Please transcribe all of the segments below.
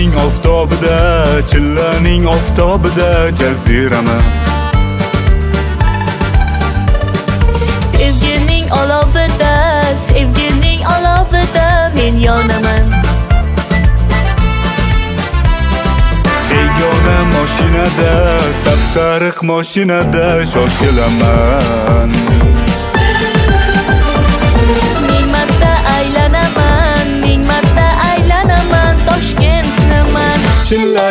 chillaning oftobida jazirama. Sevgining olovida men yonaman. Begona mashinada, sapsariq mashinada shoshilaman. Ming marta aylanaman Toshkentni man. Chilla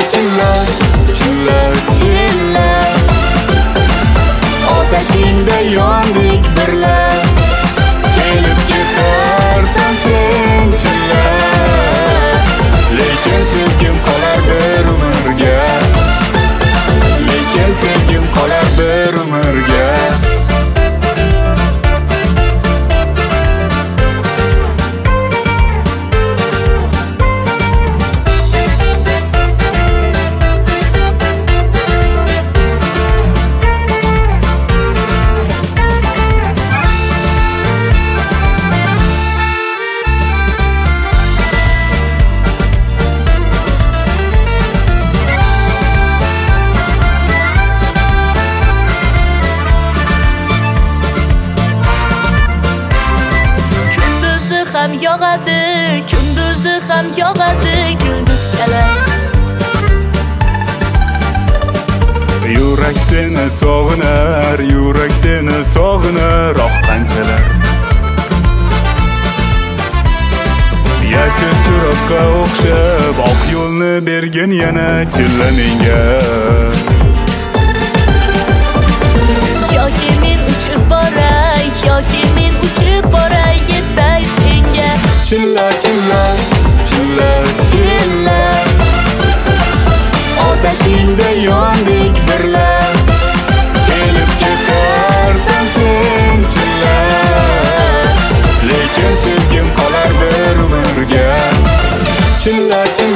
otashingda yondik birla. Kelib ketarsan sen chilla, lekin sevgim qolar bir umrga. Lekin sevgim qolar bir umrga. Kunduzi ham yog'adi yulduzchalar. Yurak seni sog'inar oq qanchalar. Yashil chiroqqa o'xshab oq yo'lni bergin yana chilla menga. Yoki men uchib boray yetay senga. Chilla otashingda yondik birla. Kelib ketarsan sen chilla, lekin sevgim qolar bir umrga. Chilla